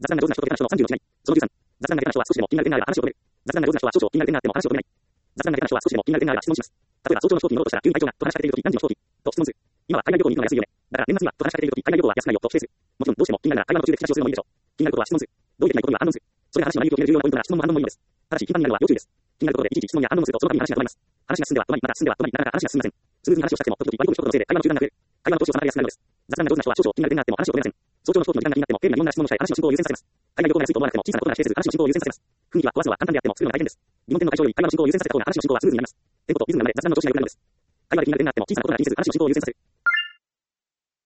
雑談が上手な人と下手な人の30の違い。その13、雑談が下手な人は少しでも気になる点があれば話を止める。雑談が上手な人は少々気になる点があっても話を止めない。雑談が下手な人は少しでも気になる点があれば質問します。例えば早朝の飛行機に乗ろうとしたら急に隊長がと話しかけているとき何時の飛行機と質問する。今は海外旅行に行くのが安いよね。だから年末にはと話しかけているとき海外旅行は安くないよと否定する。もちろんどうしても気になるなら会話の途中で口出しをするのもいいでしょう。気になることは質問する。同意できないことには反論する。それが話の内容を決める重要なポイントなら質問も反論もいいのです。ただし頻繁になるのは要注意です。気になることでいちいち質問や反論をするとその度に話が止まります。話が進んでは止まり、また進んでは止まり、なかなか話が進みません。スムーズに話をしたくても時々割り込む人のせいで会話の中断が増える。会話の調子を妨げやすくなるのです。雑談が上手な人は少々気になる点があっても話を止めません。早朝の飛行機の時間が気になっても丁寧な疑問な質問をしたい話の進行を優先させます。海外旅行が安いと思わなくても小さなことなら否定せず話の進行を優先させます。雰囲気は壊すのは簡単であっても作るのが大変です。疑問点の解消より会話の進行を優先させた方が話の進行はスムーズになります。テンポとリズムがない雑談の調子が良くなるのです。会話で気になる点があっても小さなことなら気にせず話の進行を優先させる。